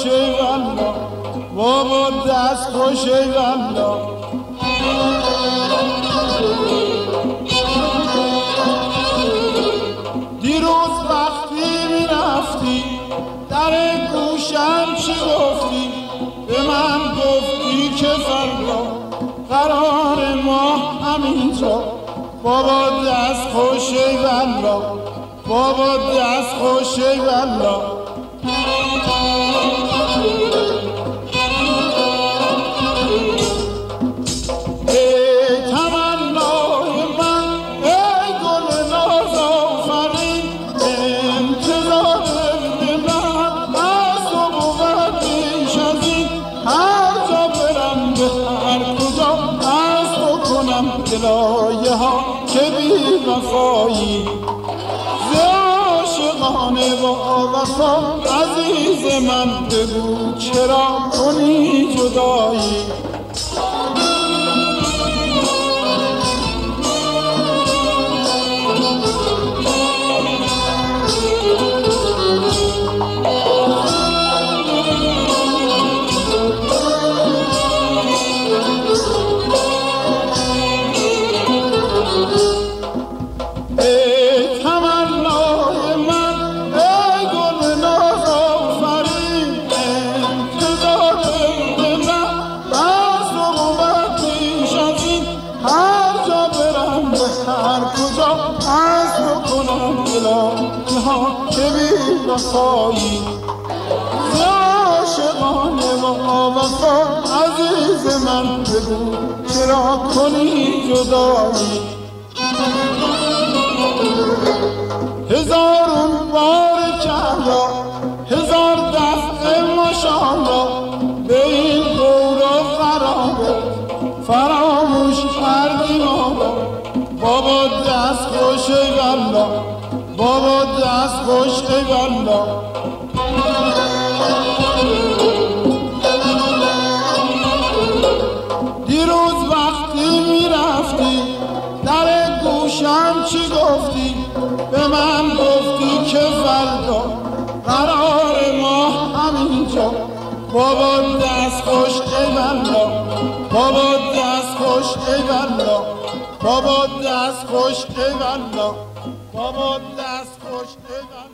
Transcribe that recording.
خوش ای والله، بابا دست خوش ای والله. دیروز وقتی میرفتی در گوشم چی گفتی؟ به من گفتی که فردا قرار ما همینجا. بابا دست خوش ای والله، بابا دست خوش ای والله. ای تمنای من، ای گل ناز آفرین، انتظار من از تو بود بیش از این. هر جا برم به هر کجا از تو کنم گلایه ها که بی وفایی. عاشقانه با وفا عزیز من بگو چرا کنی جدایی؟ که بی وفایی. عاشقانه با وفا عزیز من بگو چرا کنی جدایی؟ هزارون بار کردا، هزار دفعه ماشاءالله، به این دور و خرابه فراموش کردی ما. بابا دست خوش ای والله، بابا دست خوش ای والله. دیروز وقتی میرفتی در گوشم چی گفتی؟ به من گفتی که فردا قرار ما همینجا. بابا دست خوش ای والله، بابا دست خوش ای والله، بابا دست خوش ای والله، بابا دست خوش ای والله.